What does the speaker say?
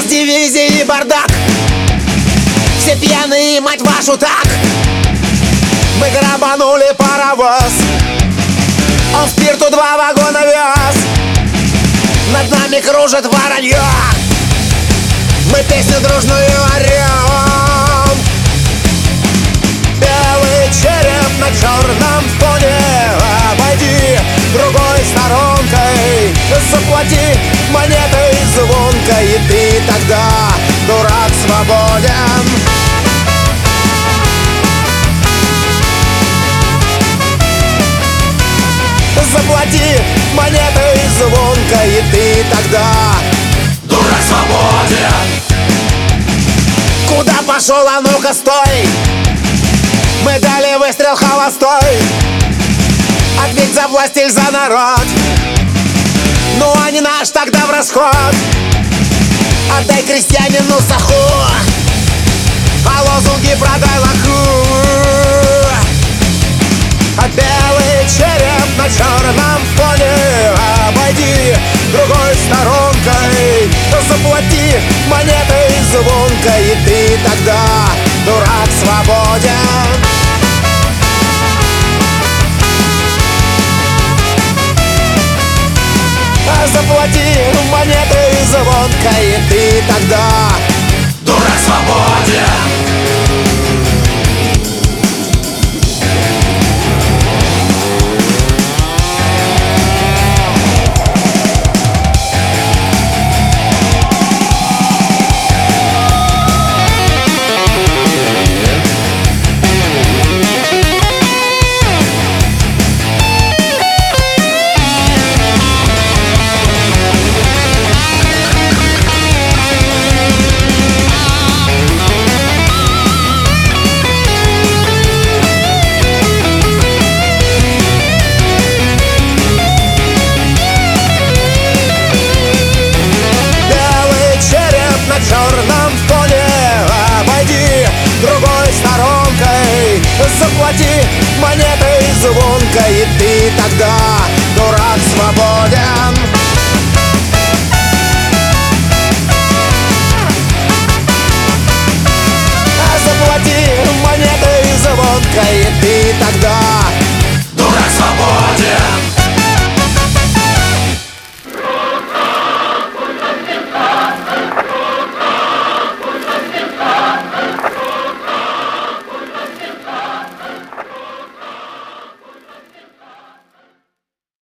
дивизии бардак. Все пьяные, мать вашу, так. Мы грабанули паровоз, он в пирту 2 вагона вез. Над нами кружит воронье, мы песню дружную орем. Белый череп на черном фоне, обойди другой сторонкой, заплати монетой звонкой, и ты тогда, дурак, свободен. Заплати монетой звонкой, и ты тогда, дурак, свободен. Куда пошел, а ну-ка стой! Мы дали выстрел холостой. Ответь за власть или за народ. Ну а не наш тогда в расход. Отдай крестьянину саху, а лозунги продай лоху. А белый череп на черном фоне, обойди другой сторонкой, заплати монетой звонкой, и ты тогда, дурак, свободен. Заплати монетой звонкой, и ты тогда, дурак, свободен. на черном фоне, обойди другой сторонкой, заплати монетой звонкой, и ты тогда, дурак, свободен. Заплати монетой звонкой, и ты